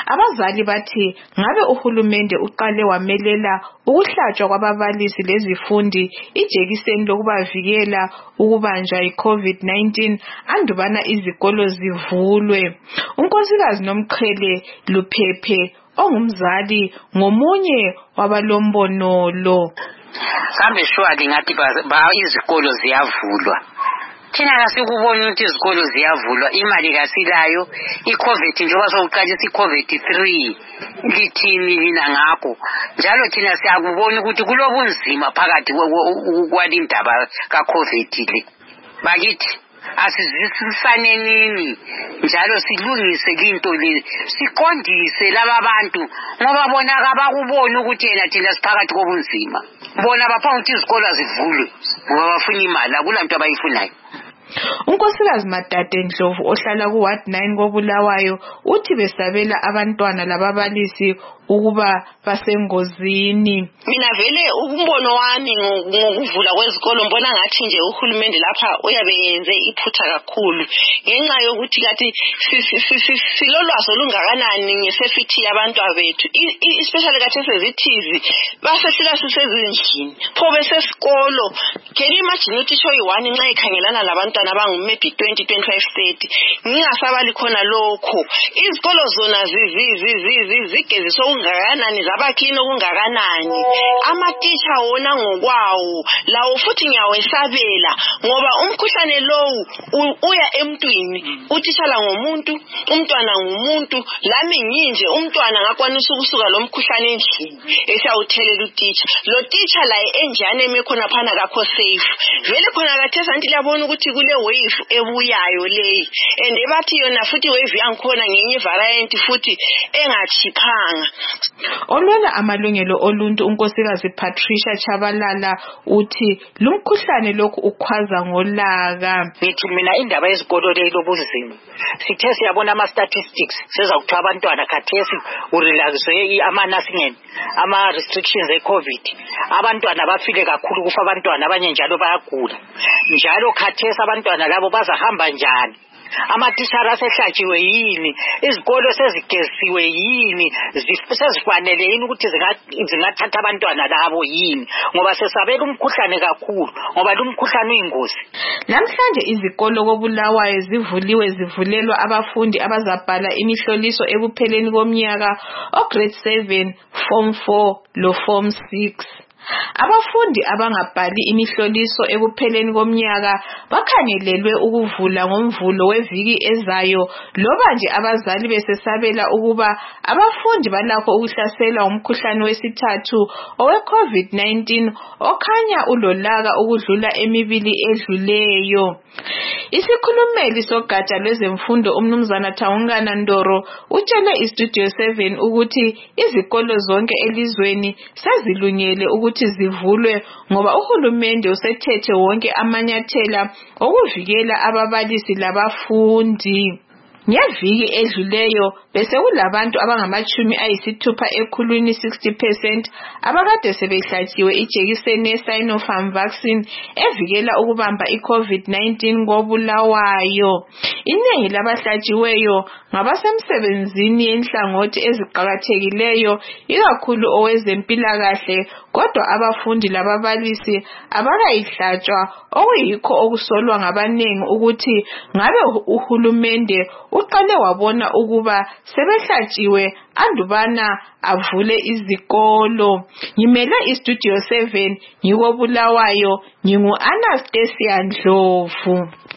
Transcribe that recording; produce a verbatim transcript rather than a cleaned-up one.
Abazali bathi ngabe uhulumende uqale wamelela ukuhlatshwa kwababalisi lezifundi ijekiseni lokubavikela ukubanjwa yi-COVID nineteen andubana izikolo zivulwe. Unkosikazi Nomqhele Luphephe ongumzali ngomunye wabalombono lo. Kambe shwali ngathi ba izikolo ziyavulwa. Thina kasikubona ukuthi izikolo ziyavulwa, imali kasilayo, i-COVID njengoba sokuqalisa i-COVID three lithini lina ngakho. Njalo thina siyakubona ukuthi kulobunzima phakathi kwalindaba ka-COVID le. Bakithi asizisisanenini njalo silungise into le, siqondise laba bantu ngoba bona kabakubona ukuthi yena thina siphakathi kobunzima. Bona bapha ukuthi izikolo zivulwe ngoba bafuna imali, akulanto abayifunayo. Unkosikazi Madade Ndlovu ohlala ku Ward nine koBulawayo uthi besabela abantwana lababalisi ukuba basengozini. Mina vele umbono wami ngokuvula kwezikolo mbona ngathi nje uhulumende lapha uyabe yenze iphutha kakhulu ngenxa yokuthi kathi silolwazo lungakanani ngesafety yabantu abethu, especially kathi sezithizi basehlula sisezindlini pho besesikolo. Can you imagine ukuthi show yi-one nxa ikhangelana labantwana abangu maybe twenty, twenty-five, thirty ngingasabali khona lokho. Izikolo zona zigeziswa okungakanani zabakhini okungakanani, amatitsha wona ngokwawo lawo futhi ngiyawesabela ngoba umkhuhlane lowu uya emntwini. Utitshala ngomuntu, umntwana ngumuntu, lami nginje umntwana ngakwanisa ukusuka lo mkhuhlane endlini esiyawuthelela utitsha. Lo titsha laye enjani emekhona phana kakho safe. Vele khona kathesa anti labona ukuthi kule wave ebuyayo leyi and ebathi yona futhi wave yangikhona ngenye variant futhi engachiphanga. Olwela amalungelo oluntu unkosikazi Patricia Chabalala uthi lumkhuhlane lokhu ukhwaza ngolaka. Ngithi mina indaba yezikolo le lobunzima sithe siyabona ama statistics seza ukuthi abantwana khathesi urelaxwe ama nursing ama restrictions e-COVID, abantwana bafile kakhulu kufa abantwana abanye njalo bayagula. Njalo khathesi abantwana labo bazahamba njani? Amatishara asehlatshiwe yini? Izikolo sezigezisiwe yini? Sezifanele yini ukuthi zingathatha abantwana labo yini? Ngoba sesabela umkhuhlane kakhulu ngoba lumkhuhlane uyingozi. Namhlanje izikolo koBulawayo zivuliwe zivulelwa abafundi abazabhala imihloliso ekupheleni komnyaka o grade seven, form four lo form six. Abafundi abangabhali imihloliso ekupheleni komnyaka bakhangelelwe ukuvula ngomvulo weviki ezayo, loba nje abazali besesabela ukuba abafundi balakho ukuhlaselwa umkhuhlane wesithathu owe-COVID nineteen okhanya ulolaka ukudlula emibili edluleyo. Isikhulumeli sogatsha lwezemfundo umnumzana Thawungana Ndoro utshele iStudio seven ukuthi izikolo zonke elizweni sezilungele ukuthi zivulwe ngoba uhulumende usethethe wonke amanyathela okuvikela ababalisi labafundi. Ngeviki edluleyo bese kulabantu abangamachumi ayisithupha ekhulwini sixty percent abakade sebehlatshiwe ijekiseni ye-Sinopharm vaccine evikela ukubamba i-COVID nineteen koBulawayo. Iningi labahlatshiweyo ngabasemsebenzini yenhlangothi eziqakathekileyo ikakhulu owezempilakahle, kodwa abafundi lababalisi abakayihlatshwa okuyikho okusolwa ngabanengi ukuthi ngabe uhulumende uqale wabona ukuba sebehlatshiwe andubana avule izikolo. Ngimele iStudio seven ngikoBulawayo, ngingu Anastasia Ndlovu.